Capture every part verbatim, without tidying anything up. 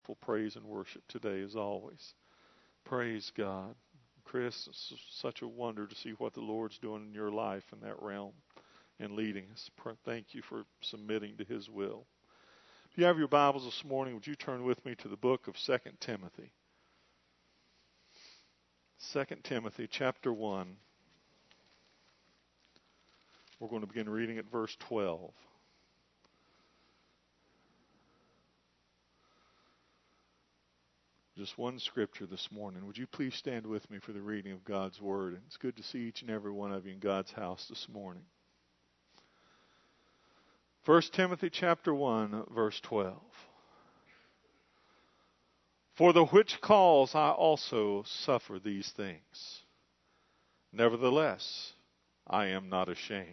wonderful praise and worship today, as always. Praise God. Chris, it's such a wonder to see what the Lord's doing in your life in that realm and leading us. Thank you for submitting to His will. If you have your Bibles this morning, would you turn with me to the book of Second Timothy? Second Timothy chapter one. We're going to begin reading at verse twelve. Just one scripture this morning. Would you please stand with me for the reading of God's Word? And it's good to see each and every one of you in God's house this morning. First Timothy chapter one, verse twelve. For the which cause I also suffer these things. Nevertheless, I am not ashamed.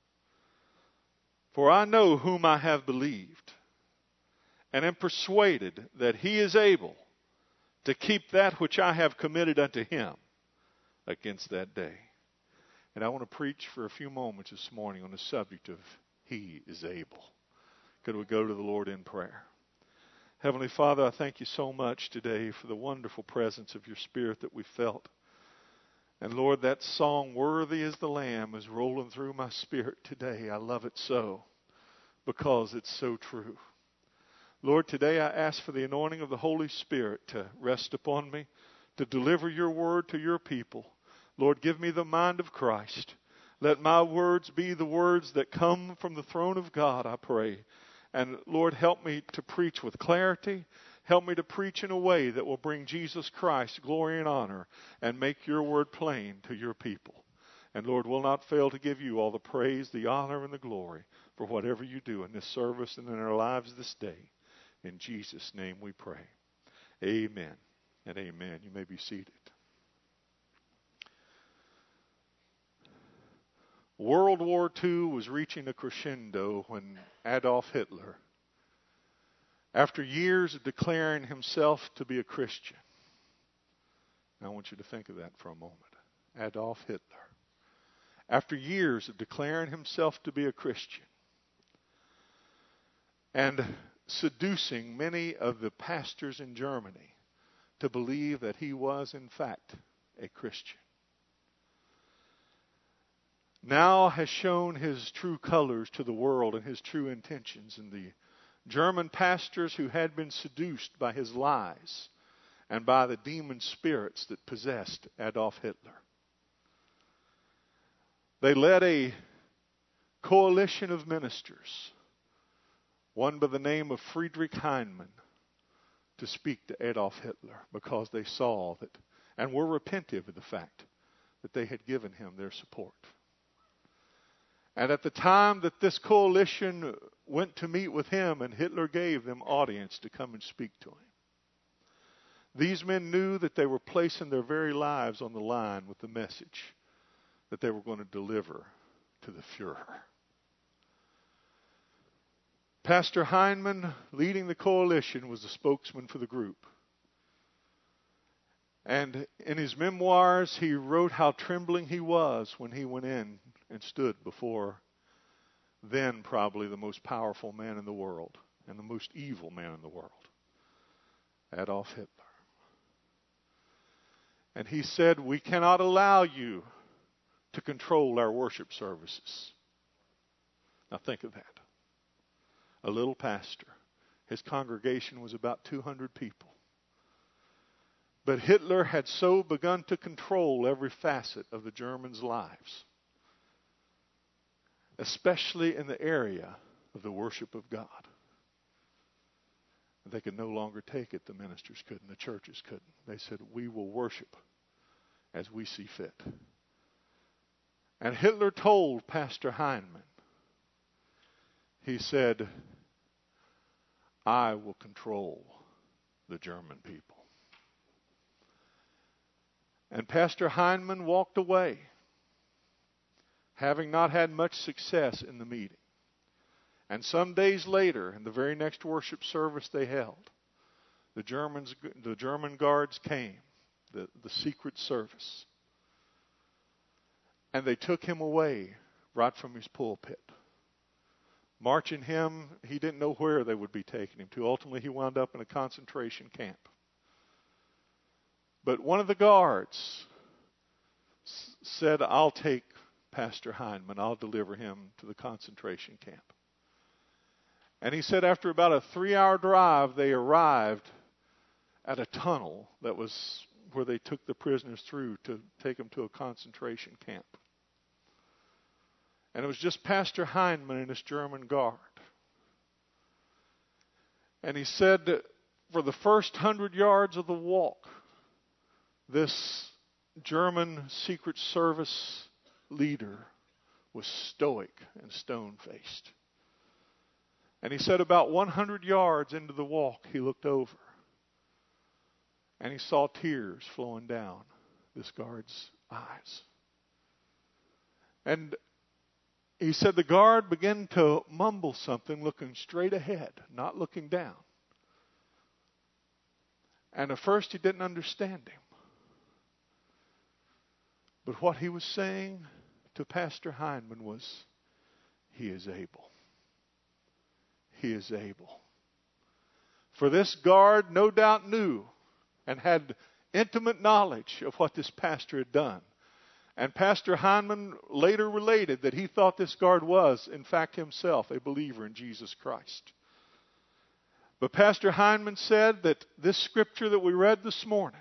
For I know whom I have believed, and am persuaded that He is able to keep that which I have committed unto Him against that day. And I want to preach for a few moments this morning on the subject of He is able. Could we go to the Lord in prayer? Heavenly Father, I thank you so much today for the wonderful presence of your Spirit that we felt. And Lord, that song, Worthy is the Lamb, is rolling through my spirit today. I love it so because it's so true. Lord, today I ask for the anointing of the Holy Spirit to rest upon me, to deliver your word to your people. Lord, give me the mind of Christ. Let my words be the words that come from the throne of God, I pray. And Lord, help me to preach with clarity. Help me to preach in a way that will bring Jesus Christ glory and honor and make your word plain to your people. And Lord, we'll not fail to give you all the praise, the honor, and the glory for whatever you do in this service and in our lives this day. In Jesus' name we pray. Amen and amen. You may be seated. World War Two was reaching a crescendo when Adolf Hitler, after years of declaring himself to be a Christian, I want you to think of that for a moment. Adolf Hitler, after years of declaring himself to be a Christian and seducing many of the pastors in Germany to believe that he was, in fact, a Christian, now has shown his true colors to the world and his true intentions. And the German pastors who had been seduced by his lies and by the demon spirits that possessed Adolf Hitler, they led a coalition of ministers, one by the name of Friedrich Heinemann, to speak to Adolf Hitler because they saw that and were repentive of the fact that they had given him their support. And at the time that this coalition went to meet with him and Hitler gave them audience to come and speak to him, these men knew that they were placing their very lives on the line with the message that they were going to deliver to the Fuhrer. Pastor Heinemann, leading the coalition, was the spokesman for the group. And in his memoirs, he wrote how trembling he was when he went in and stood before then probably the most powerful man in the world and the most evil man in the world, Adolf Hitler. And he said, "We cannot allow you to control our worship services." Now think of that. A little pastor. His congregation was about two hundred people. But Hitler had so begun to control every facet of the Germans' lives, especially in the area of the worship of God. They could no longer take it. The ministers couldn't. The churches couldn't. They said, "We will worship as we see fit." And Hitler told Pastor Heinemann, he said, "I will control the German people." And Pastor Heinemann walked away, having not had much success in the meeting. And some days later, in the very next worship service they held, the Germans, the German guards came, the, the secret service, and they took him away right from his pulpit, marching him. He didn't know where they would be taking him to. Ultimately, he wound up in a concentration camp. But one of the guards said, I'll take Pastor Hindman. I'll deliver him to the concentration camp. And he said after about a three-hour drive, they arrived at a tunnel that was where they took the prisoners through to take them to a concentration camp. And it was just Pastor Hindman and his German guard. And he said that for the first hundred yards of the walk, this German Secret Service leader was stoic and stone-faced. And he said about one hundred yards into the walk, he looked over. And he saw tears flowing down this guard's eyes. And he said the guard began to mumble something, looking straight ahead, not looking down. And at first he didn't understand him. But what he was saying to Pastor Hindman was, he is able. He is able. For this guard no doubt knew and had intimate knowledge of what this pastor had done. And Pastor Hindman later related that he thought this guard was, in fact, himself a believer in Jesus Christ. But Pastor Hindman said that this scripture that we read this morning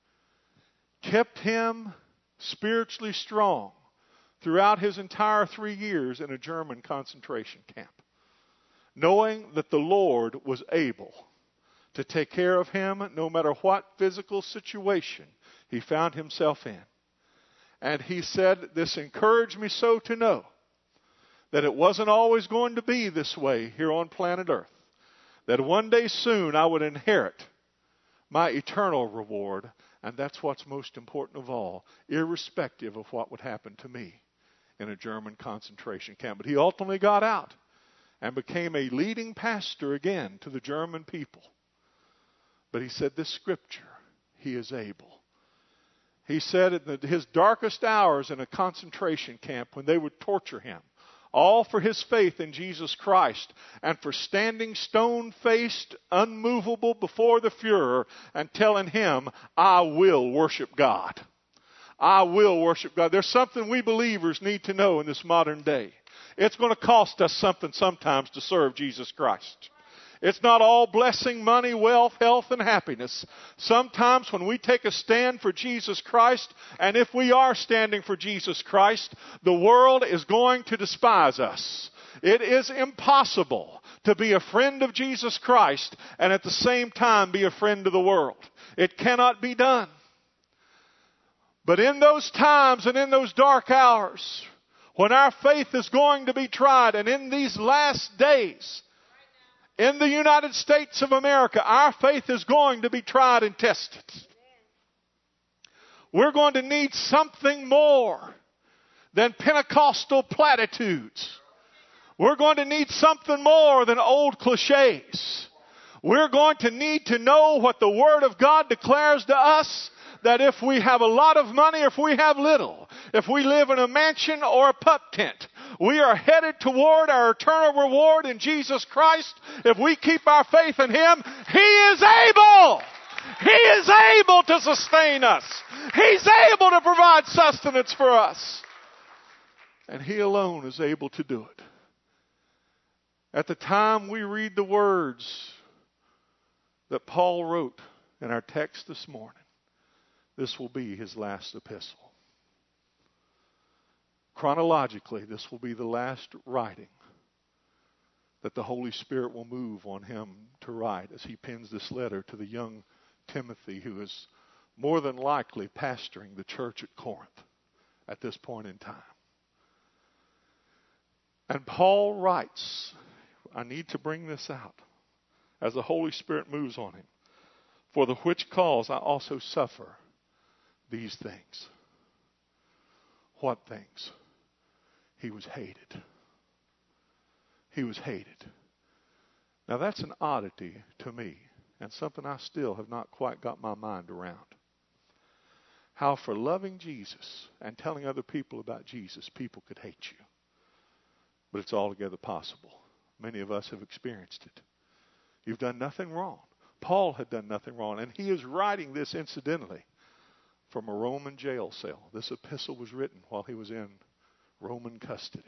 kept him spiritually strong throughout his entire three years in a German concentration camp, knowing that the Lord was able to take care of him no matter what physical situation he found himself in. And he said, this encouraged me so to know that it wasn't always going to be this way here on planet Earth, that one day soon I would inherit my eternal reward. And that's what's most important of all, irrespective of what would happen to me in a German concentration camp. But he ultimately got out and became a leading pastor again to the German people. But he said this scripture, he is able. He said in his darkest hours in a concentration camp when they would torture him, all for his faith in Jesus Christ and for standing stone-faced, unmovable before the Fuhrer and telling him, I will worship God. I will worship God. There's something we believers need to know in this modern day. It's going to cost us something sometimes to serve Jesus Christ. It's not all blessing, money, wealth, health, and happiness. Sometimes when we take a stand for Jesus Christ, and if we are standing for Jesus Christ, the world is going to despise us. It is impossible to be a friend of Jesus Christ and at the same time be a friend of the world. It cannot be done. But in those times and in those dark hours, when our faith is going to be tried, and in these last days, in the United States of America, our faith is going to be tried and tested. We're going to need something more than Pentecostal platitudes. We're going to need something more than old cliches. We're going to need to know what the Word of God declares to us, that if we have a lot of money, if we have little, if we live in a mansion or a pup tent, we are headed toward our eternal reward in Jesus Christ. If we keep our faith in Him, He is able. He is able to sustain us. He's able to provide sustenance for us. And He alone is able to do it. At the time we read the words that Paul wrote in our text this morning, this will be his last epistle. Chronologically, this will be the last writing that the Holy Spirit will move on him to write as he pens this letter to the young Timothy, who is more than likely pastoring the church at Corinth at this point in time. And Paul writes, I need to bring this out as the Holy Spirit moves on him. For the which cause I also suffer these things. What things? He was hated. He was hated. Now that's an oddity to me, and something I still have not quite got my mind around. How for loving Jesus and telling other people about Jesus, people could hate you. But it's altogether possible Many of us have experienced it. You've done nothing wrong. Paul had done nothing wrong, and he is writing this incidentally from a Roman jail cell. This epistle was written while he was in Roman custody.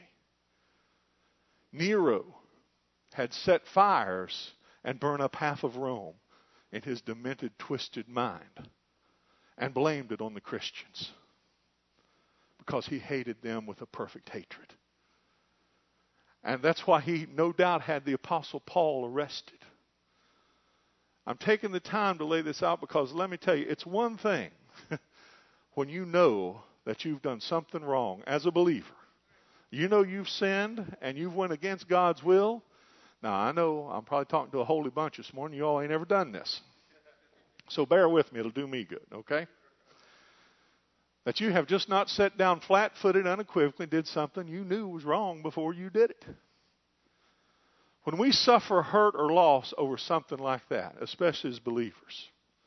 Nero had set fires and burned up half of Rome in his demented, twisted mind and blamed it on the Christians because he hated them with a perfect hatred. And that's why he no doubt had the Apostle Paul arrested. I'm taking the time to lay this out because let me tell you, it's one thing when you know that you've done something wrong as a believer. You know you've sinned and you've went against God's will. Now, I know I'm probably talking to a holy bunch this morning. You all ain't ever done this. So bear with me. It'll do me good, okay? That you have just not sat down flat-footed, unequivocally, did something you knew was wrong before you did it. When we suffer hurt or loss over something like that, especially as believers,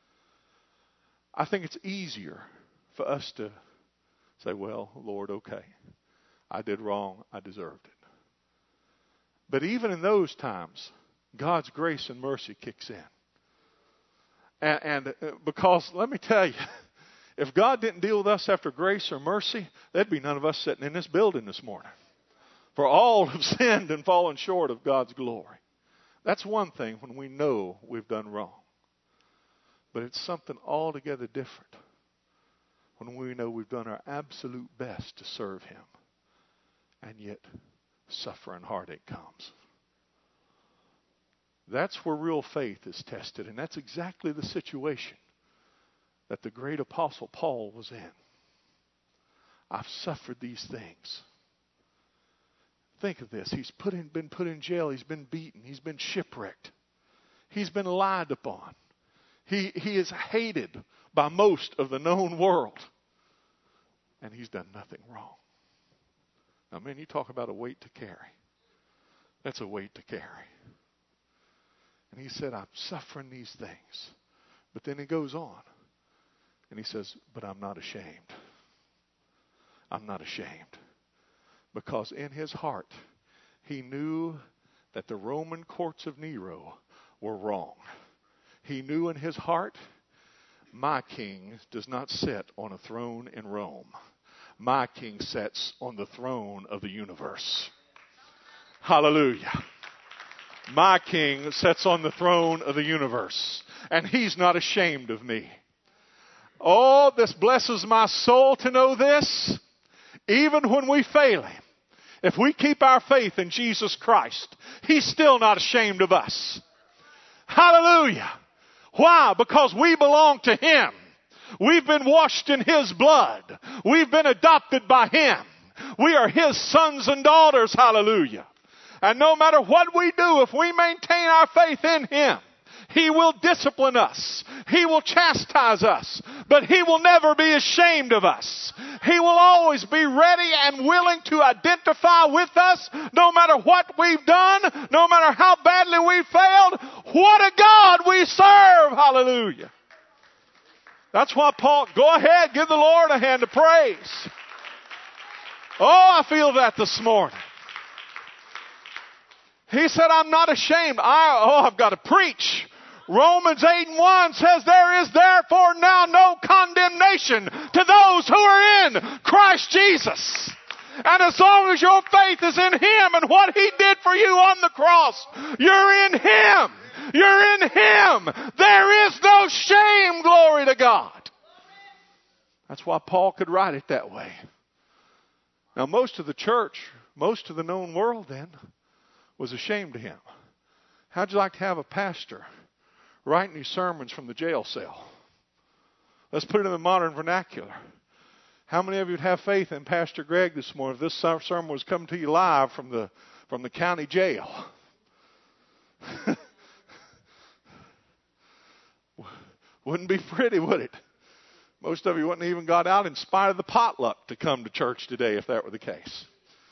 I think it's easier for us to say, well, Lord, okay, I did wrong, I deserved it. But even in those times, God's grace and mercy kicks in. And, and because, let me tell you, if God didn't deal with us after grace or mercy, there'd be none of us sitting in this building this morning. For all have sinned and fallen short of God's glory. That's one thing when we know we've done wrong. But it's something altogether different when we know we've done our absolute best to serve Him. And yet, suffering heartache comes. That's where real faith is tested. And that's exactly the situation that the great apostle Paul was in. I've suffered these things. Think of this. He's put in, been put in jail. He's been beaten. He's been shipwrecked. He's been lied upon. He, he is hated by most of the known world. And he's done nothing wrong. Now, man, you talk about a weight to carry. That's a weight to carry. And he said, I'm suffering these things. But then he goes on. And he says, but I'm not ashamed. I'm not ashamed. Because in his heart, he knew that the Roman courts of Nero were wrong. He knew in his heart, my king does not sit on a throne in Rome. My king sits on the throne of the universe. Hallelujah. My king sits on the throne of the universe. And he's not ashamed of me. Oh, this blesses my soul to know this. Even when we fail Him, if we keep our faith in Jesus Christ, He's still not ashamed of us. Hallelujah. Why? Because we belong to Him. We've been washed in His blood. We've been adopted by Him. We are His sons and daughters. Hallelujah. And no matter what we do, if we maintain our faith in Him, He will discipline us. He will chastise us. But He will never be ashamed of us. He will always be ready and willing to identify with us no matter what we've done, no matter how badly we failed. What a God we serve. Hallelujah. That's why Paul, go ahead, give the Lord a hand of praise. Oh, I feel that this morning. He said, I'm not ashamed. I, oh, I've got to preach. Romans eight and one says, there is therefore now no condemnation to those who are in Christ Jesus. And as long as your faith is in Him and what He did for you on the cross, you're in Him. You're in Him. There is no shame, glory to God. That's why Paul could write it that way. Now, most of the church, most of the known world then, was ashamed of him. How'd you like to have a pastor writing these sermons from the jail cell? Let's put it in the modern vernacular. How many of you would have faith in Pastor Greg this morning if this sermon was coming to you live from the from the county jail? Wouldn't be pretty, would it? Most of you wouldn't even got out in spite of the potluck to come to church today if that were the case.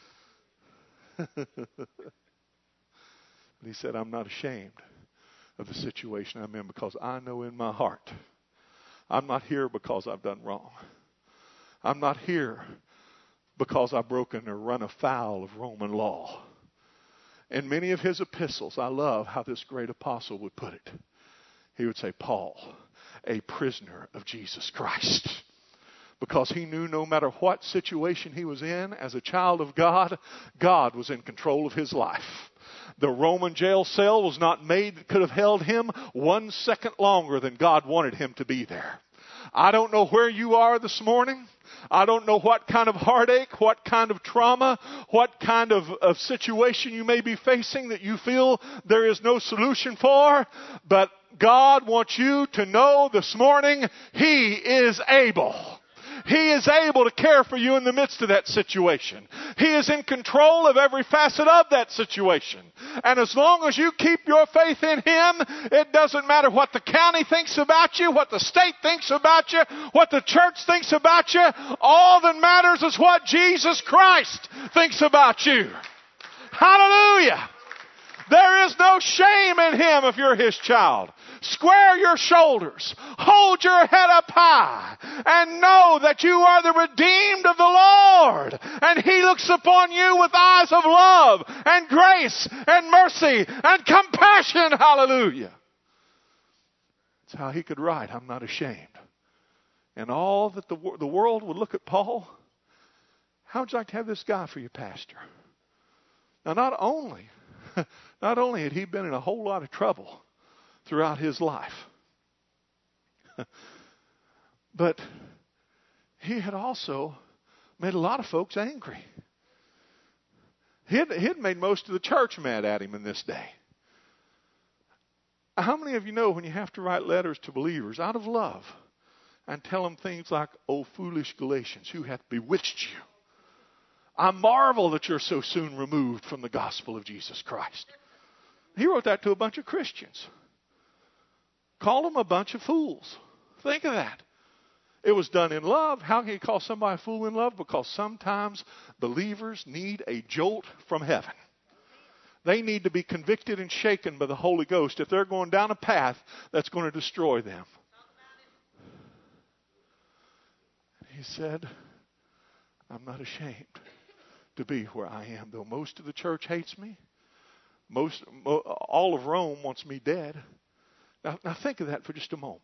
But he said, I'm not ashamed of the situation I'm in because I know in my heart I'm not here because I've done wrong. I'm not here because I've broken or run afoul of Roman law. In many of his epistles, I love how this great apostle would put it. He would say, Paul, a prisoner of Jesus Christ. Because he knew no matter what situation he was in, as a child of God, God was in control of his life. The Roman jail cell was not made, could have held him one second longer than God wanted him to be there. I don't know where you are this morning. I don't know what kind of heartache, what kind of trauma, what kind of, of situation you may be facing that you feel there is no solution for. But God wants you to know this morning, He is able. He is able to care for you in the midst of that situation. He is in control of every facet of that situation. And as long as you keep your faith in Him, it doesn't matter what the county thinks about you, what the state thinks about you, what the church thinks about you. All that matters is what Jesus Christ thinks about you. Hallelujah! There is no shame in Him if you're His child. Square your shoulders. Hold your head up high. And know that you are the redeemed of the Lord. And He looks upon you with eyes of love and grace and mercy and compassion. Hallelujah. That's how he could write, I'm not ashamed. And all that the, the world would look at Paul. How would you like to have this guy for your pastor? Now not only... Not only had he been in a whole lot of trouble throughout his life, but he had also made a lot of folks angry. He had, he had made most of the church mad at him in this day. How many of you know when you have to write letters to believers out of love and tell them things like, "Oh, foolish Galatians, who hath bewitched you? I marvel that you're so soon removed from the gospel of Jesus Christ." He wrote that to a bunch of Christians. Called them a bunch of fools. Think of that. It was done in love. How can you call somebody a fool in love? Because sometimes believers need a jolt from heaven. They need to be convicted and shaken by the Holy Ghost if they're going down a path that's going to destroy them. He said, I'm not ashamed to be where I am. Though most of the church hates me, most all of Rome wants me dead. Now, now think of that for just a moment.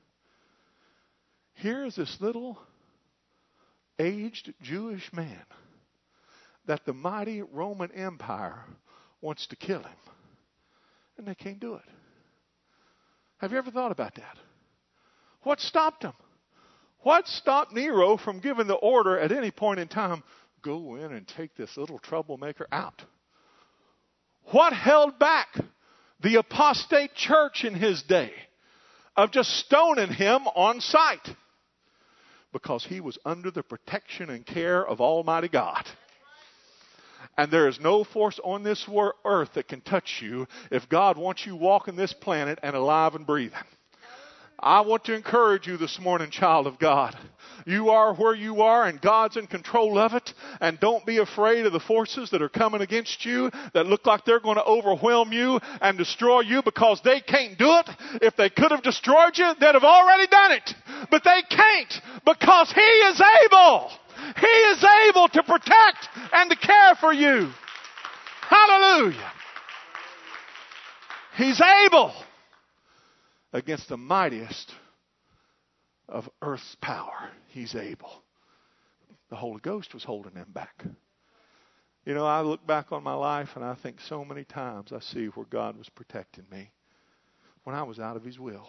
Here is this little aged Jewish man that the mighty Roman Empire wants to kill him, and they can't do it. Have you ever thought about that? What stopped him? What stopped Nero from giving the order at any point in time, go in and take this little troublemaker out? What held back the apostate church in his day of just stoning him on sight? Because he was under the protection and care of Almighty God. And there is no force on this earth that can touch you if God wants you walking this planet and alive and breathing. I want to encourage you this morning, child of God. You are where you are and God's in control of it. And don't be afraid of the forces that are coming against you that look like they're going to overwhelm you and destroy you, because they can't do it. If they could have destroyed you, they'd have already done it. But they can't, because He is able. He is able to protect and to care for you. Hallelujah. He's able. Against the mightiest of earth's power, He's able. The Holy Ghost was holding them back. You know, I look back on my life and I think so many times I see where God was protecting me when I was out of His will.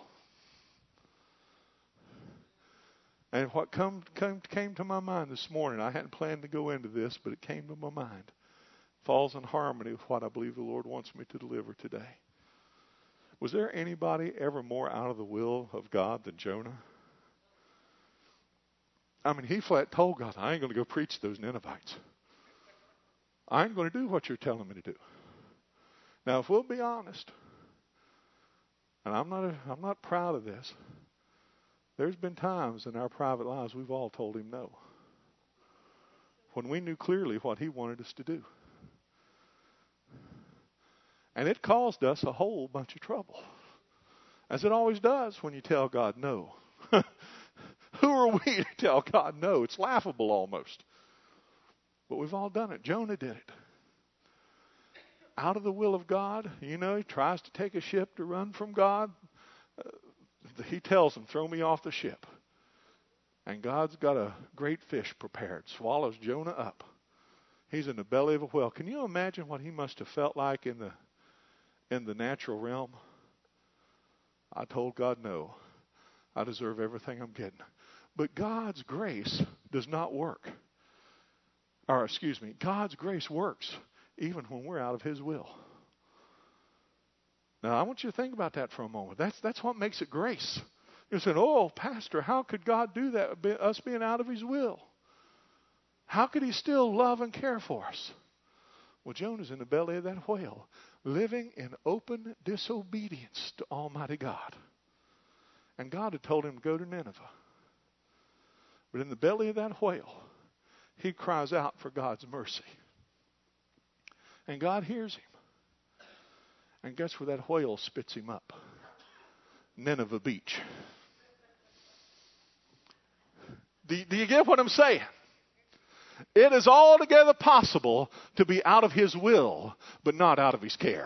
And what come, come, came to my mind this morning, I hadn't planned to go into this, but it came to my mind. Falls in harmony with what I believe the Lord wants me to deliver today. Was there anybody ever more out of the will of God than Jonah? I mean, he flat told God, I ain't going to go preach to those Ninevites. I ain't going to do what you're telling me to do. Now, if we'll be honest, and I'm not, a, I'm not proud of this, there's been times in our private lives we've all told Him no, when we knew clearly what He wanted us to do. And it caused us a whole bunch of trouble. As it always does when you tell God no. Who are we to tell God no? It's laughable almost. But we've all done it. Jonah did it. out of the will of God. You know, he tries to take a ship to run from God. Uh, he tells him, throw me off the ship. And God's got a great fish prepared, swallows Jonah up. He's in the belly of a whale. Can you imagine what he must have felt like in the in the natural realm? I told God no. I deserve everything I'm getting. But God's grace does not work. Or excuse me, God's grace works even when we're out of his will. Now, I want you to think about that for a moment. That's that's what makes it grace. You said, oh, Pastor, how could God do that, us being out of his will? How could he still love and care for us? Well, Jonah's in the belly of that whale, living in open disobedience to Almighty God. And God had told him to go to Nineveh. But in the belly of that whale, he cries out for God's mercy. And God hears him. And guess where that whale spits him up? Nineveh Beach. Do, do you get what I'm saying? It is altogether possible to be out of his will, but not out of his care.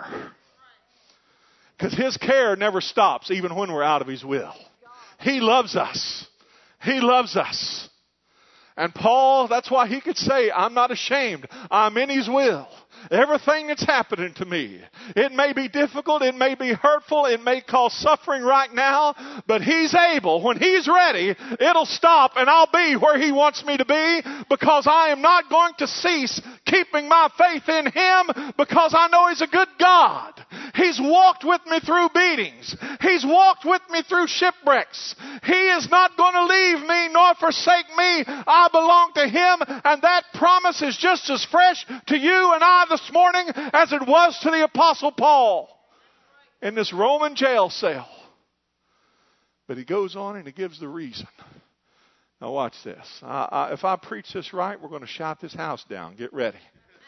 Because his care never stops, even when we're out of his will. He loves us. He loves us. And Paul, that's why he could say, I'm not ashamed. I'm in his will. Everything that's happening to me, it may be difficult, it may be hurtful, it may cause suffering right now, but he's able. When he's ready, it'll stop and I'll be where he wants me to be, because I am not going to cease keeping my faith in him, because I know he's a good God. He's walked with me through beatings. He's walked with me through shipwrecks. He is not going to leave me nor forsake me. I belong to him, and that promise is just as fresh to you and I this morning as it was to the Apostle Paul in this Roman jail cell. But he goes on and he gives the reason. Now watch this. I, I, if I preach this right, we're going to shout this house down. Get ready.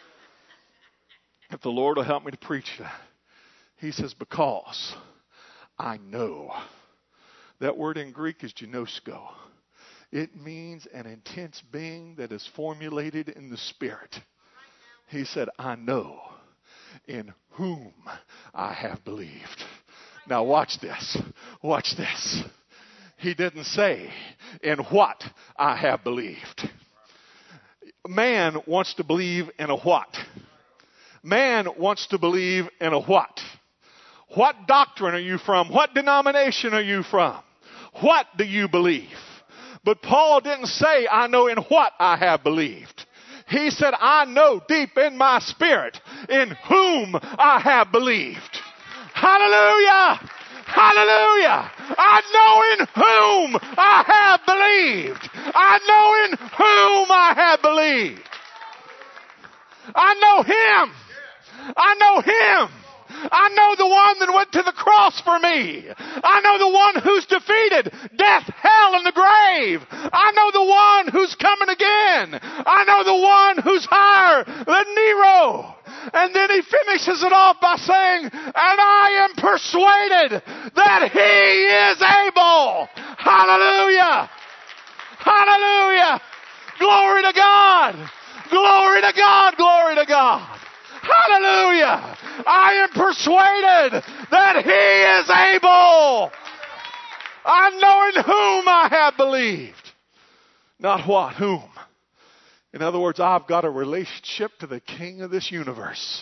If the Lord will help me to preach that. He says, because I know. That word in Greek is ginosko. It means an intense being that is formulated in the Spirit. He said, I know in whom I have believed. Now watch this. Watch this. He didn't say in what I have believed. Man wants to believe in a what? Man wants to believe in a what? What doctrine are you from? What denomination are you from? What do you believe? But Paul didn't say, I know in what I have believed. He said, I know deep in my spirit in whom I have believed. Hallelujah! Hallelujah! I know in whom I have believed. I know in whom I have believed. I know him. I know him. I know the one that went to the cross for me. I know the one who's defeated death, hell, and the grave. I know the one who's coming again. I know the one who's higher than Nero. And then he finishes it off by saying, and I am persuaded that he is able. Hallelujah. Hallelujah. Glory to God. Glory to God. Glory to God. Hallelujah. I am persuaded that he is able. I know in whom I have believed. Not what, whom. In other words, I've got a relationship to the King of this universe.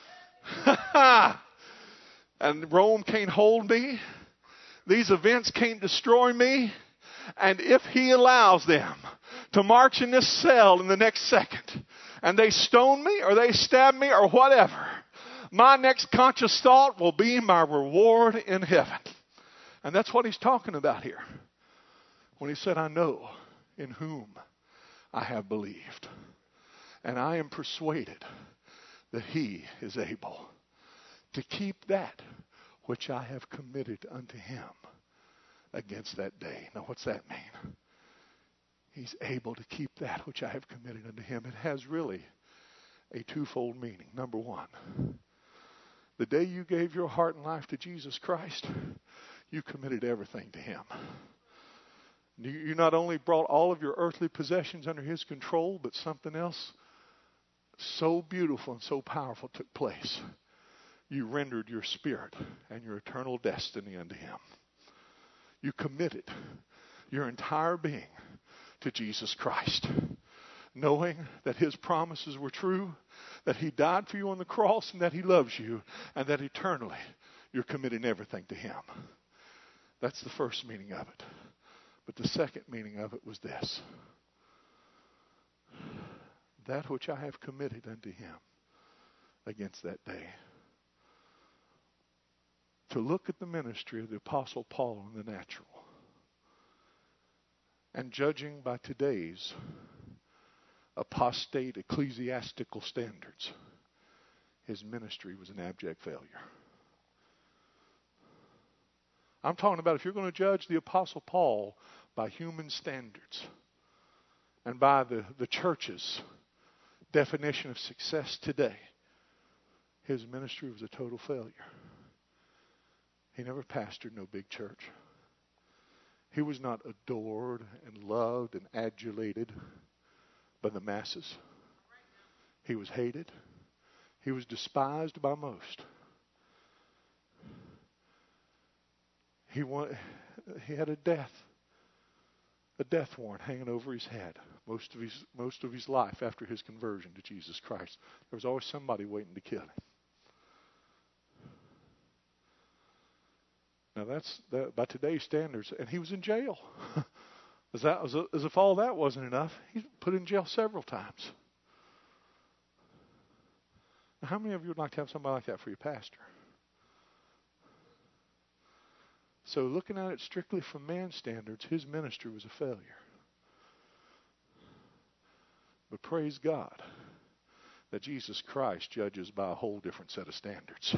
And Rome can't hold me. These events can't destroy me. And if he allows them to march in this cell in the next second, and they stone me or they stab me or whatever, my next conscious thought will be my reward in heaven. And that's what he's talking about here. When he said, I know in whom I have believed. And I am persuaded that he is able to keep that which I have committed unto him against that day. Now what's that mean? He's able to keep that which I have committed unto him. It has really a twofold meaning. Number one, the day you gave your heart and life to Jesus Christ, you committed everything to him. You not only brought all of your earthly possessions under his control, but something else so beautiful and so powerful took place. you rendered your spirit and your eternal destiny unto Him. You committed your entire being to Jesus Christ, knowing that His promises were true, that He died for you on the cross, and that He loves you, and that eternally you're committing everything to Him. That's the first meaning of it. But the second meaning of it was this: that which I have committed unto Him against that day. To look at the ministry of the Apostle Paul in the natural, and judging by today's apostate ecclesiastical standards, his ministry was an abject failure. I'm talking about if you're going to judge the Apostle Paul by human standards and by the, the church's definition of success today, his ministry was a total failure. He never pastored no big church. He was not adored and loved and adulated by the masses. He was hated. He was despised by most. He wanted, he had a death, a death warrant hanging over his head most of his most of his life after his conversion to Jesus Christ. There was always somebody waiting to kill him. Now that's that, by today's standards, and he was in jail. as, that, as, as if all that wasn't enough, he's put in jail several times. Now, how many of you would like to have somebody like that for your pastor? So looking at it strictly from man's standards, his ministry was a failure. But praise God that Jesus Christ judges by a whole different set of standards.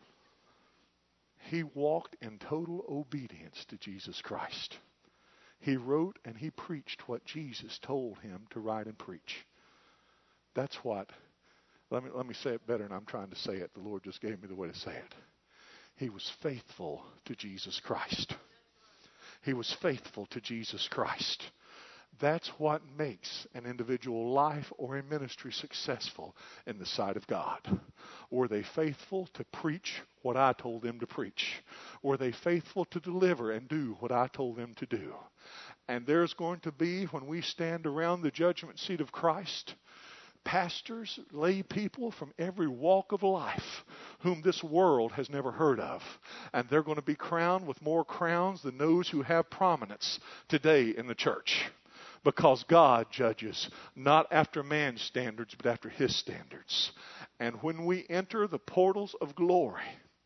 He walked in total obedience to Jesus Christ. He wrote and he preached what Jesus told him to write and preach. That's what, let me, let me say it better than I'm trying to say it. The Lord just gave me the way to say it. He was faithful to Jesus Christ. He was faithful to Jesus Christ. That's what makes an individual life or a ministry successful in the sight of God. Were they faithful to preach what I told them to preach? Were they faithful to deliver and do what I told them to do? And there's going to be, when we stand around the judgment seat of Christ, pastors, lay people from every walk of life whom this world has never heard of. And they're going to be crowned with more crowns than those who have prominence today in the church. Because God judges not after man's standards, but after His standards. And when we enter the portals of glory,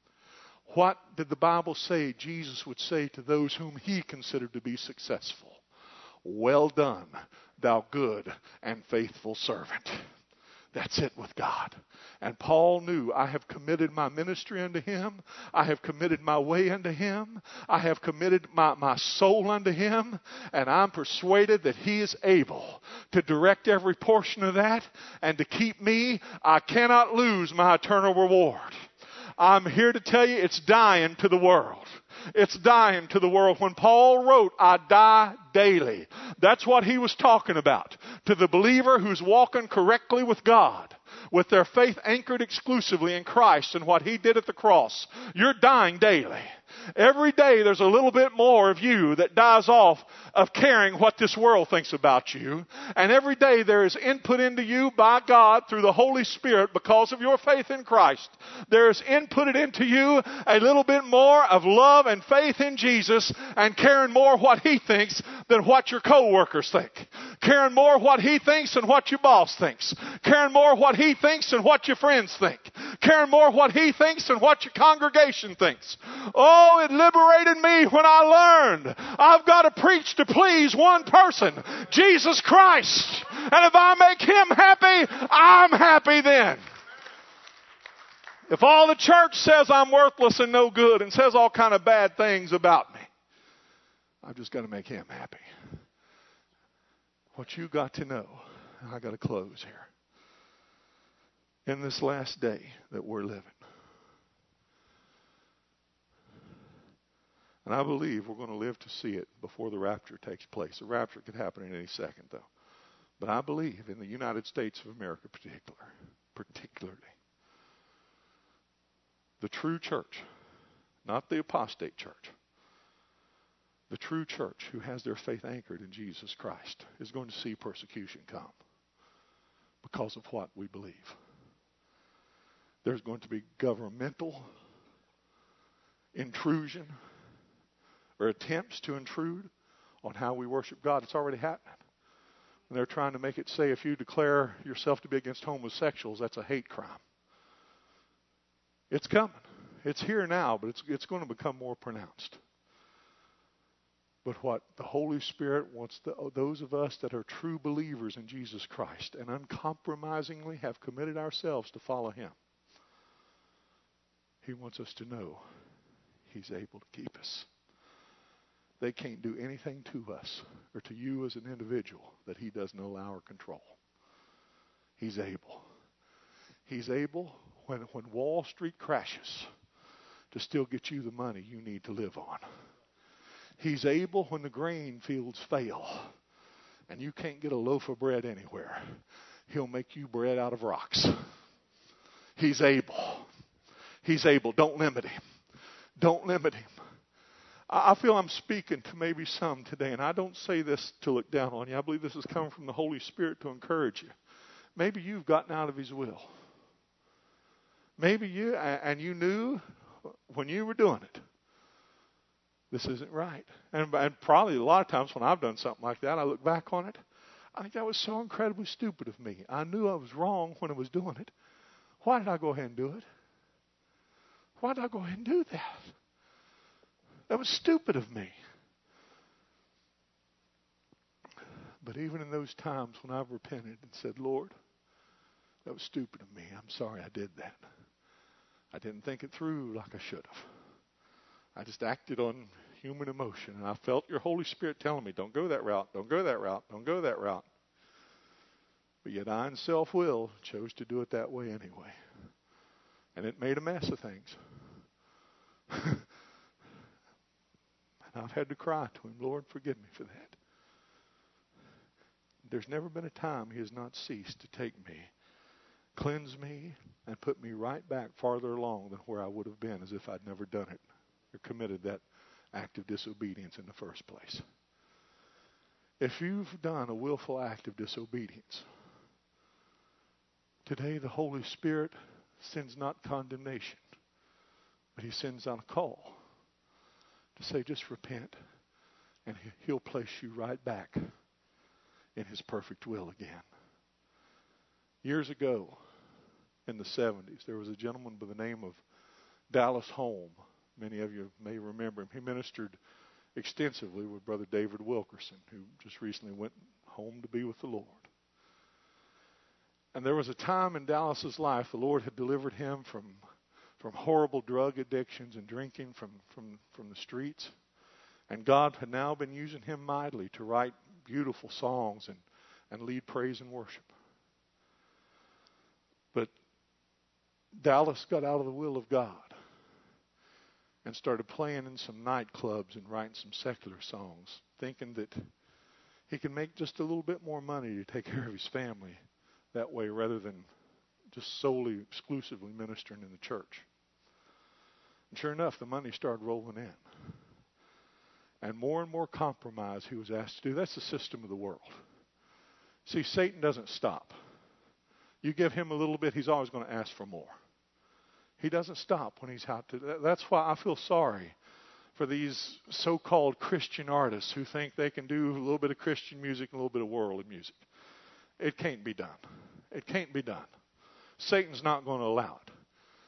what did the Bible say Jesus would say to those whom He considered to be successful? Well done, thou good and faithful servant. That's it with God. And Paul knew, I have committed my ministry unto Him. I have committed my way unto Him. I have committed my, my soul unto Him. And I'm persuaded that He is able to direct every portion of that and to keep me. I cannot lose my eternal reward. I'm here to tell you it's dying to the world. It's dying to the world. When Paul wrote, I die daily, that's what he was talking about. To the believer who's walking correctly with God, with their faith anchored exclusively in Christ and what He did at the cross. You're dying daily. Every day there's a little bit more of you that dies off of caring what this world thinks about you. And every day there is input into you by God through the Holy Spirit because of your faith in Christ. There is inputted into you a little bit more of love and faith in Jesus and caring more what He thinks than what your co-workers think. Caring more what He thinks than what your boss thinks. Caring more what He thinks than what your friends think. Caring more what He thinks than what your congregation thinks. Oh, it liberated me when I learned I've got to preach to please one person, Jesus Christ. And if I make Him happy, I'm happy then. If all the church says I'm worthless and no good and says all kind of bad things about me, I've just got to make Him happy. What you got to know, and I got to close here, in this last day that we're living. And I believe we're going to live to see it before the rapture takes place. The rapture could happen in any second, though. But I believe in the United States of America particular, particularly, The true church, not the apostate church, the true church who has their faith anchored in Jesus Christ is going to see persecution come because of what we believe. There's going to be governmental intrusion or attempts to intrude on how we worship God. It's already happening. And they're trying to make it say if you declare yourself to be against homosexuals, that's a hate crime. It's coming. It's here now, but it's, it's going to become more pronounced. But what the Holy Spirit wants the, those of us that are true believers in Jesus Christ and uncompromisingly have committed ourselves to follow Him, He wants us to know He's able to keep us. They can't do anything to us or to you as an individual that He doesn't allow or control. He's able. He's able when, when Wall Street crashes to still get you the money you need to live on. He's able when the grain fields fail and you can't get a loaf of bread anywhere. He'll make you bread out of rocks. He's able. He's able. Don't limit Him. Don't limit Him. I feel I'm speaking to maybe some today, and I don't say this to look down on you. I believe this is coming from the Holy Spirit to encourage you. Maybe you've gotten out of His will. Maybe you, and you knew when you were doing it, this isn't right. And, and probably a lot of times when I've done something like that, I look back on it, I think that was so incredibly stupid of me. I knew I was wrong when I was doing it. Why did I go ahead and do it? Why did I go ahead and do that? That was stupid of me. But even in those times when I've repented and said, Lord, that was stupid of me. I'm sorry I did that. I didn't think it through like I should have. I just acted on human emotion. And I felt your Holy Spirit telling me, don't go that route, don't go that route, don't go that route. But yet I in self-will chose to do it that way anyway. And it made a mess of things. And I've had to cry to Him, Lord, forgive me for that. There's never been a time He has not ceased to take me, cleanse me, and put me right back farther along than where I would have been as if I'd never done it or committed that act of disobedience in the first place. If you've done a willful act of disobedience, today the Holy Spirit sends not condemnation, but He sends out a call to say, just repent, and He'll place you right back in His perfect will again. Years ago, in the seventies, there was a gentleman by the name of Dallas Holm. Many of you may remember him. He ministered extensively with Brother David Wilkerson, who just recently went home to be with the Lord. And there was a time in Dallas's life the Lord had delivered him from from horrible drug addictions and drinking from, from, from the streets. And God had now been using him mightily to write beautiful songs and, and lead praise and worship. But Dallas got out of the will of God and started playing in some nightclubs and writing some secular songs, thinking that he could make just a little bit more money to take care of his family that way rather than just solely, exclusively ministering in the church. And sure enough, the money started rolling in. And more and more compromise he was asked to do. That's the system of the world. See, Satan doesn't stop. You give him a little bit, he's always going to ask for more. He doesn't stop when he's out to. That's why I feel sorry for these so-called Christian artists who think they can do a little bit of Christian music and a little bit of worldly music. It can't be done. It can't be done. Satan's not going to allow it.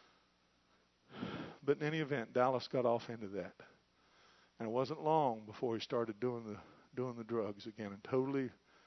But in any event, Dallas got off into that. And it wasn't long before he started doing the doing the drugs again and totally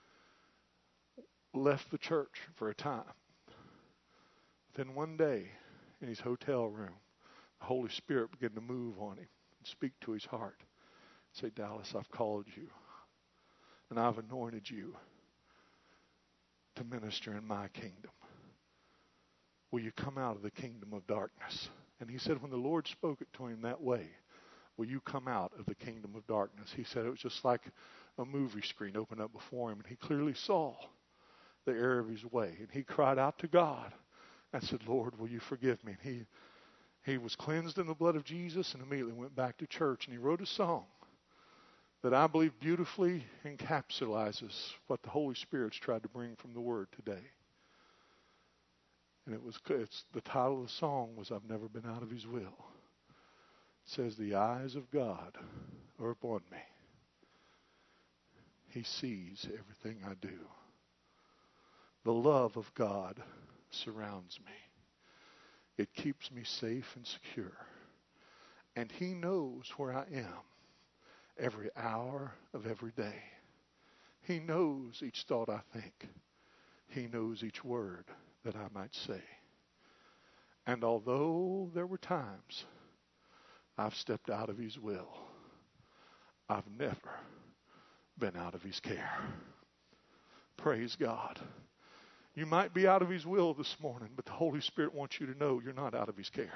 left the church for a time. Then one day, in his hotel room, the Holy Spirit began to move on him and speak to his heart. Say, Dallas, I've called you and I've anointed you to minister in my kingdom. Will you come out of the kingdom of darkness? And he said when the Lord spoke it to him that way, will you come out of the kingdom of darkness? He said it was just like a movie screen opened up before him, and he clearly saw the error of his way. And he cried out to God and said, Lord, will you forgive me? And he He was cleansed in the blood of Jesus and immediately went back to church. And he wrote a song that I believe beautifully encapsulates what the Holy Spirit's tried to bring from the Word today. And it was it's, the title of the song was I've Never Been Out of His Will. It says, the eyes of God are upon me. He sees everything I do. The love of God surrounds me. It keeps me safe and secure. And He knows where I am every hour of every day. He knows each thought I think. He knows each word that I might say. And although there were times I've stepped out of His will, I've never been out of His care. Praise God. You might be out of His will this morning, but the Holy Spirit wants you to know you're not out of His care.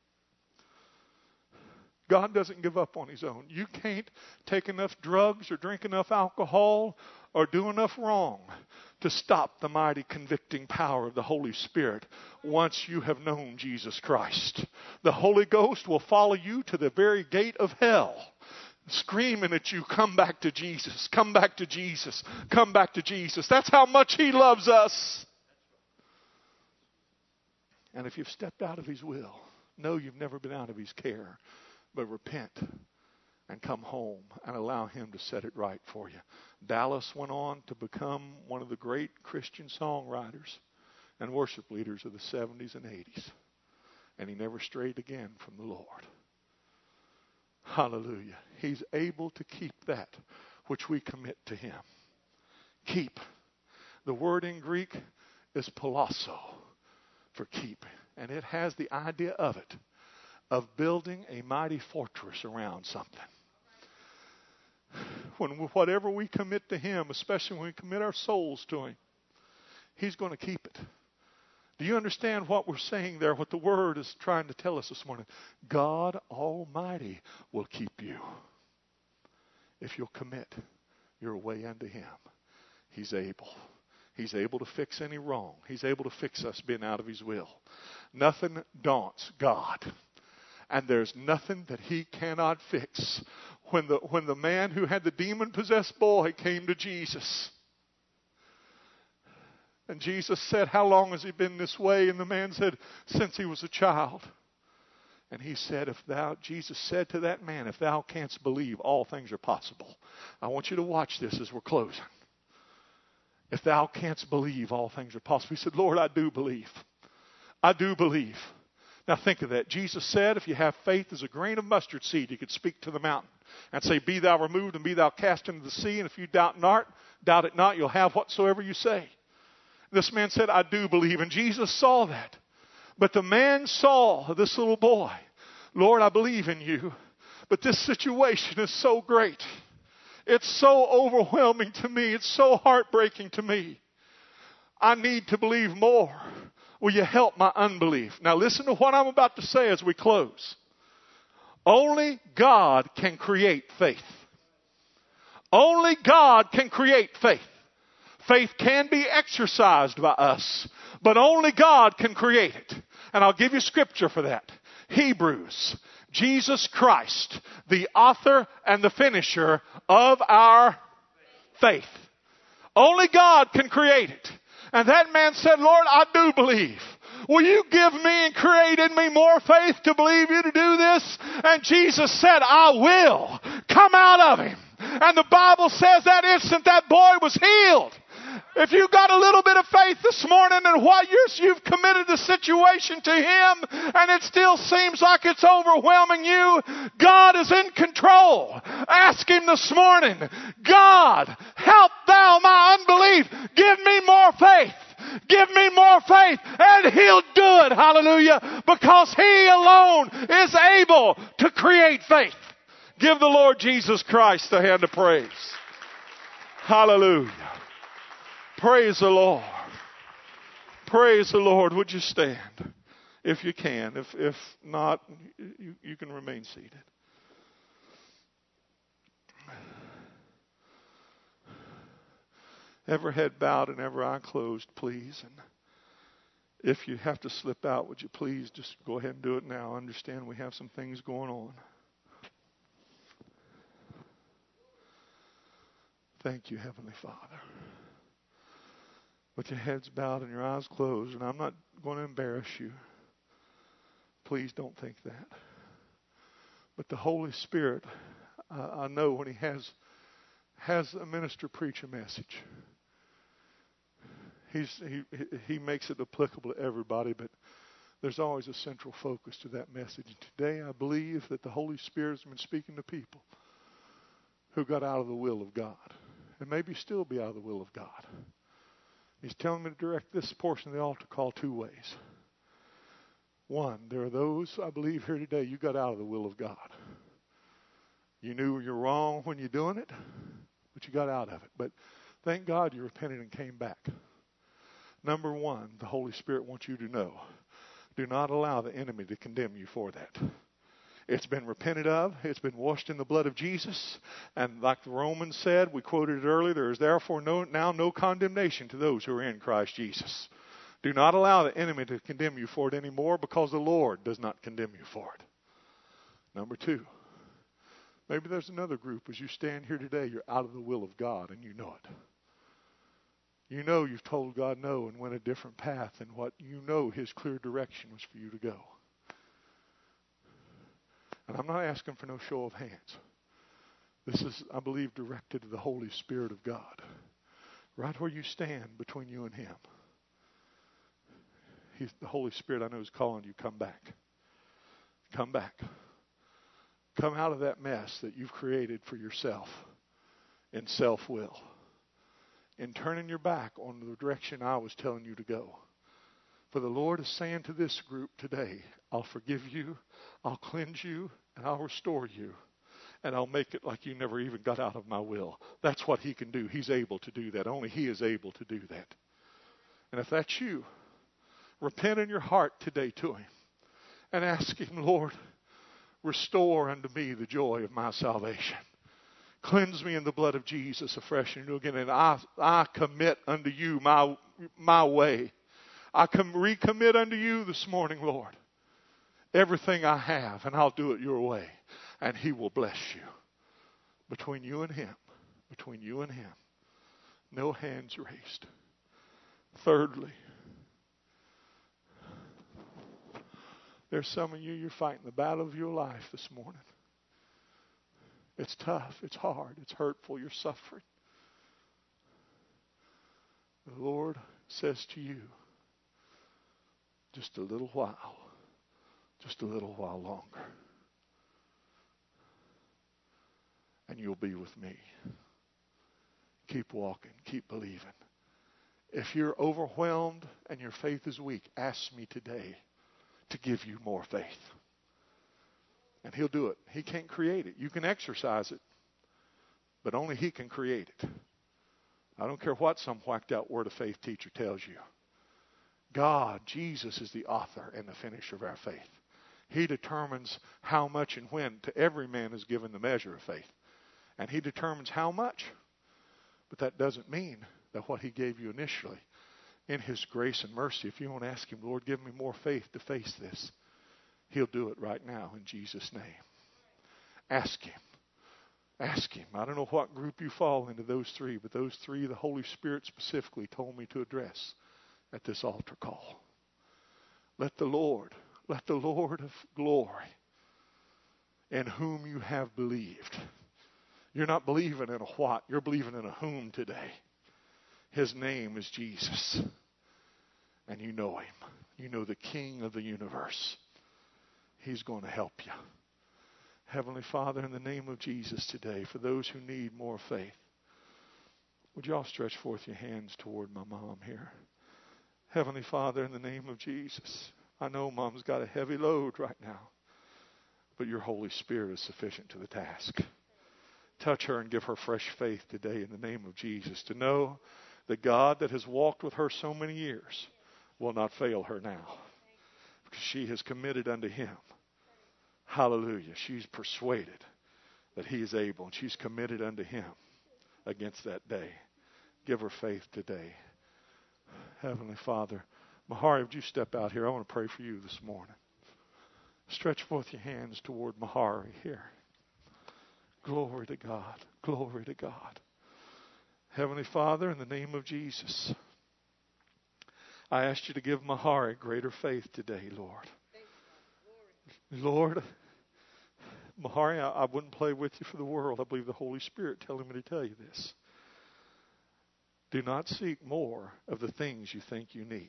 God doesn't give up on His own. You can't take enough drugs or drink enough alcohol or do enough wrong to stop the mighty convicting power of the Holy Spirit once you have known Jesus Christ. The Holy Ghost will follow you to the very gate of hell, screaming at you, come back to Jesus, come back to Jesus, come back to Jesus. That's how much He loves us. And if you've stepped out of His will, know you've never been out of His care. But repent and come home and allow Him to set it right for you. Dallas went on to become one of the great Christian songwriters and worship leaders of the seventies and eighties. And he never strayed again from the Lord. Hallelujah. He's able to keep that which we commit to Him. Keep. The word in Greek is palasso, for keep. And it has the idea of it, of building a mighty fortress around something. When whatever we commit to Him, especially when we commit our souls to Him, He's going to keep it. Do you understand what we're saying there, what the Word is trying to tell us this morning? God Almighty will keep you. If you'll commit your way unto Him, He's able. He's able to fix any wrong. He's able to fix us being out of His will. Nothing daunts God. And there's nothing that He cannot fix. When the, when the man who had the demon-possessed boy came to Jesus, and Jesus said, how long has he been this way? And the man said, since he was a child. And he said, if thou, Jesus said to that man, if thou canst believe, all things are possible. I want you to watch this as we're closing. If thou canst believe, all things are possible. He said, Lord, I do believe. I do believe. Now think of that. Jesus said, if you have faith as a grain of mustard seed, you could speak to the mountain and say, be thou removed and be thou cast into the sea. And if you doubt not, doubt it not, you'll have whatsoever you say. This man said, I do believe. And Jesus saw that. But the man saw this little boy. Lord, I believe in you. But this situation is so great. It's so overwhelming to me. It's so heartbreaking to me. I need to believe more. Will you help my unbelief? Now listen to what I'm about to say as we close. Only God can create faith. Only God can create faith. Faith can be exercised by us, but only God can create it. And I'll give you scripture for that. Hebrews. Jesus Christ, the author and the finisher of our faith. Only God can create it. And that man said, Lord, I do believe. Will you give me and create in me more faith to believe you to do this? And Jesus said, I will. Come out of him. And the Bible says that instant that boy was healed. If you've got a little bit of faith this morning and what you're, you've committed the situation to Him and it still seems like it's overwhelming you, God is in control. Ask Him this morning, God, help thou my unbelief. Give me more faith. Give me more faith. And He'll do it. Hallelujah. Because He alone is able to create faith. Give the Lord Jesus Christ a hand of praise. Hallelujah. Praise the Lord. Praise the Lord. Would you stand if you can? If if not, you, you can remain seated. Every head bowed and every eye closed, please. And If you have to slip out, would you please just go ahead and do it now? I understand we have some things going on. Thank you, Heavenly Father. With your heads bowed and your eyes closed, and I'm not going to embarrass you. Please don't think that. But the Holy Spirit, I, I know when He has has a minister preach a message, he's, he he makes it applicable to everybody, but there's always a central focus to that message. And today I believe that the Holy Spirit has been speaking to people who got out of the will of God, and maybe still be out of the will of God. He's telling me to direct this portion of the altar call two ways. One, there are those, I believe, here today, you got out of the will of God. You knew you're wrong when you're doing it, but you got out of it. But thank God you repented and came back. Number one, the Holy Spirit wants you to know, do not allow the enemy to condemn you for that. It's been repented of. It's been washed in the blood of Jesus. And like the Romans said, we quoted it earlier, there is therefore no, now no condemnation to those who are in Christ Jesus. Do not allow the enemy to condemn you for it anymore, because the Lord does not condemn you for it. Number two, maybe there's another group as you stand here today, you're out of the will of God and you know it. You know you've told God no and went a different path than what you know His clear direction was for you to go. And I'm not asking for no show of hands. This is, I believe, directed to the Holy Spirit of God. Right where you stand between you and Him. He's, the Holy Spirit, I know, is calling you, come back. Come back. Come out of that mess that you've created for yourself in self-will. In turning your back on the direction I was telling you to go. For the Lord is saying to this group today, I'll forgive you, I'll cleanse you, and I'll restore you. And I'll make it like you never even got out of my will. That's what He can do. He's able to do that. Only He is able to do that. And if that's you, repent in your heart today to Him and ask Him, Lord, restore unto me the joy of my salvation. Cleanse me in the blood of Jesus afresh and anew again. And I, I commit unto you my, my way. I can recommit unto you this morning, Lord, everything I have, and I'll do it your way. And He will bless you. Between you and Him. Between you and Him. No hands raised. Thirdly, there's some of you, you're fighting the battle of your life this morning. It's tough. It's hard. It's hurtful. You're suffering. The Lord says to you, just a little while. Just a little while longer. And you'll be with me. Keep walking. Keep believing. If you're overwhelmed and your faith is weak, ask me today to give you more faith. And He'll do it. He can't create it. You can exercise it, but only He can create it. I don't care what some whacked out word of faith teacher tells you. God, Jesus, is the author and the finisher of our faith. He determines how much and when. To every man is given the measure of faith. And He determines how much. But that doesn't mean that what He gave you initially, in His grace and mercy, if you want to ask Him, Lord, give me more faith to face this, He'll do it right now in Jesus' name. Ask Him. Ask Him. I don't know what group you fall into, those three, but those three the Holy Spirit specifically told me to address at this altar call. Let the Lord, let the Lord of glory, in whom you have believed. You're not believing in a what, you're believing in a whom today. His name is Jesus. And you know Him. You know the King of the universe. He's going to help you. Heavenly Father, in the name of Jesus today, for those who need more faith, would you all stretch forth your hands toward my mom here? Heavenly Father, in the name of Jesus, I know Mom's got a heavy load right now, but your Holy Spirit is sufficient to the task. Touch her and give her fresh faith today in the name of Jesus, to know that God that has walked with her so many years will not fail her now, because she has committed unto Him. Hallelujah. She's persuaded that He is able, and she's committed unto Him against that day. Give her faith today. Heavenly Father, Mahari, would you step out here? I want to pray for you this morning. Stretch forth your hands toward Mahari here. Glory to God. Glory to God. Heavenly Father, in the name of Jesus, I ask you to give Mahari greater faith today, Lord. Lord, Mahari, I, I wouldn't play with you for the world. I believe the Holy Spirit telling me to tell you this. Do not seek more of the things you think you need.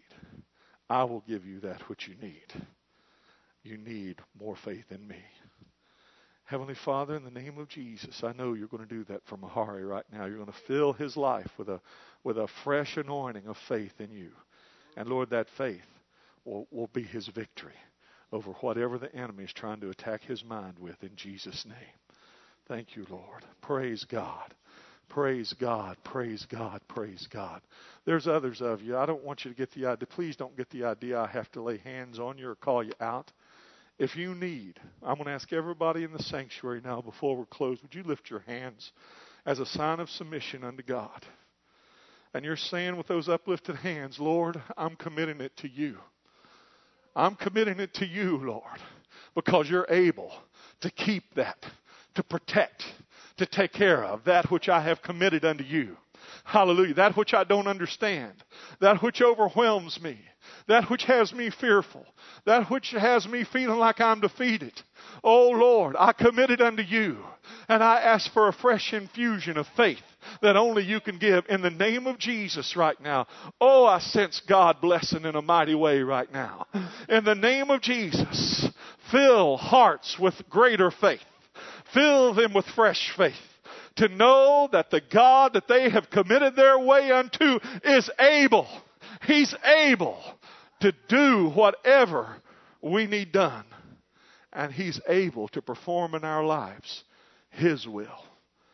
I will give you that which you need. You need more faith in me. Heavenly Father, in the name of Jesus, I know you're going to do that for Mahari right now. You're going to fill his life with a with a fresh anointing of faith in you. And Lord, that faith will, will be his victory over whatever the enemy is trying to attack his mind with in Jesus' name. Thank you, Lord. Praise God. Praise God. Praise God. Praise God. There's others of you. I don't want you to get the idea. Please don't get the idea I have to lay hands on you or call you out. If you need, I'm going to ask everybody in the sanctuary now before we're closed, would you lift your hands as a sign of submission unto God? And you're saying with those uplifted hands, Lord, I'm committing it to you. I'm committing it to you, Lord, because you're able to keep that, to protect, to take care of that which I have committed unto you. Hallelujah. That which I don't understand, that which overwhelms me, that which has me fearful, that which has me feeling like I'm defeated. Oh, Lord, I commit it unto you, and I ask for a fresh infusion of faith that only you can give in the name of Jesus right now. Oh, I sense God blessing in a mighty way right now. In the name of Jesus, fill hearts with greater faith. Fill them with fresh faith to know that the God that they have committed their way unto is able. He's able to do whatever we need done. And He's able to perform in our lives His will.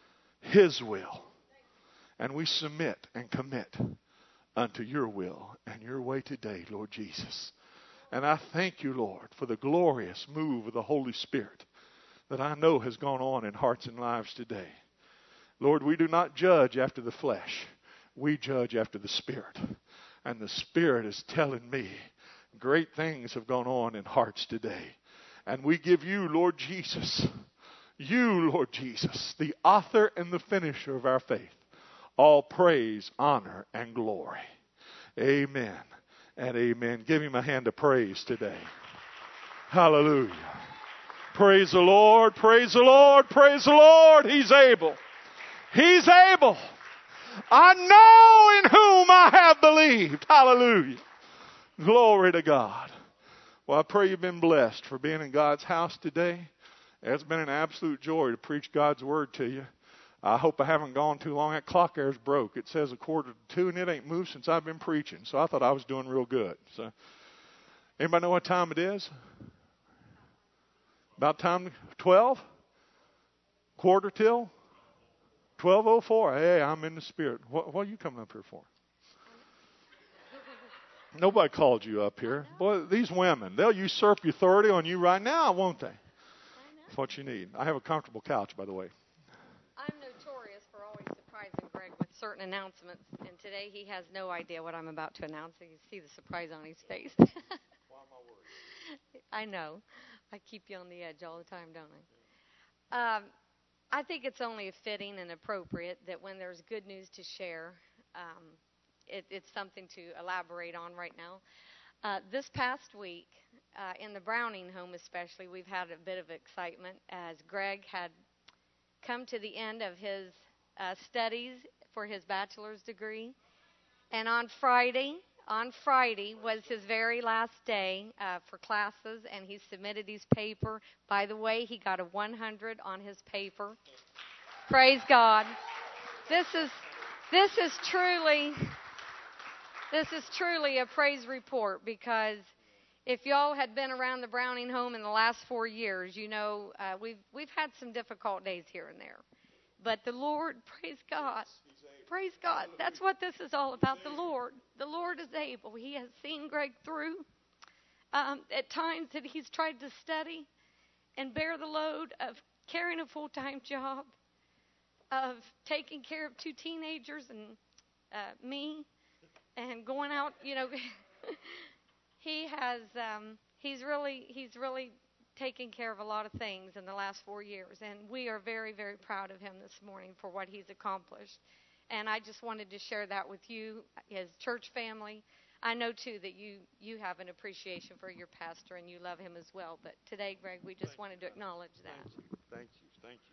His will. And we submit and commit unto your will and your way today, Lord Jesus. And I thank you, Lord, for the glorious move of the Holy Spirit that I know has gone on in hearts and lives today. Lord, we do not judge after the flesh. We judge after the Spirit. And the Spirit is telling me great things have gone on in hearts today. And we give you, Lord Jesus, you, Lord Jesus, the author and the finisher of our faith, all praise, honor, and glory. Amen and amen. Give him a hand of praise today. Hallelujah. Praise the Lord, praise the Lord, praise the Lord. He's able. He's able. I know in whom I have believed. Hallelujah. Glory to God. Well, I pray you've been blessed for being in God's house today. It's been an absolute joy to preach God's word to you. I hope I haven't gone too long. That clock there's broke. It says a quarter to two, and it ain't moved since I've been preaching. So I thought I was doing real good. So, anybody know what time it is? About time twelve? Quarter till? twelve oh four. Hey, I'm in the Spirit. What, what are you coming up here for? Nobody called you up here. Boy, these women, they'll usurp your authority on you right now, won't they? That's what you need. I have a comfortable couch, by the way. I'm notorious for always surprising Greg with certain announcements, and today he has no idea what I'm about to announce. You can see the surprise on his face. Why am I worried? I know. I keep you on the edge all the time, don't I? Um, I think it's only fitting and appropriate that when there's good news to share, um, it, it's something to elaborate on right now. Uh, this past week, uh, in the Browning home especially, we've had a bit of excitement as Greg had come to the end of his uh, studies for his bachelor's degree. And on Friday, on Friday was his very last day uh, for classes, and he submitted his paper. By the way, he got a one hundred on his paper. Praise God. This is this is truly this is truly a praise report, because if y'all had been around the Browning home in the last four years, you know uh, we've we've had some difficult days here and there. But the Lord, praise God, praise God. That's what this is all about, the Lord. The Lord is able. He has seen Greg through um, at times that he's tried to study and bear the load of carrying a full-time job, of taking care of two teenagers and uh, me, and going out, you know, he has um, he's really he's really taken care of a lot of things in the last four years, and we are very very proud of him this morning for what he's accomplished. And I just wanted to share that with you, his church family. I know too that you you have an appreciation for your pastor and you love him as well. But today, Greg, we just Thank wanted you. to acknowledge that. Thank you. Thank you. Thank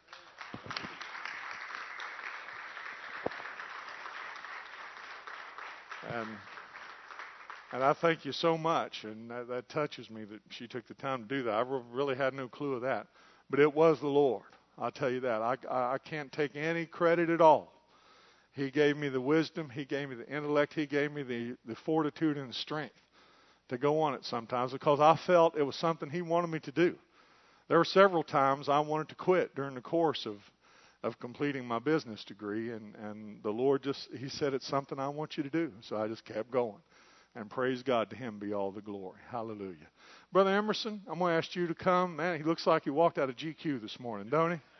you. And and I thank you so much, and that, that touches me that she took the time to do that. I really had no clue of that, but it was the Lord. I'll tell you that. I I can't take any credit at all. He gave me the wisdom. He gave me the intellect. He gave me the, the fortitude and the strength to go on it sometimes because I felt it was something he wanted me to do. There were several times I wanted to quit during the course of, of completing my business degree, and, and the Lord just, he said, it's something I want you to do. So I just kept going. And praise God, to him be all the glory. Hallelujah. Brother Emerson, I'm going to ask you to come. Man, he looks like he walked out of G Q this morning, don't he?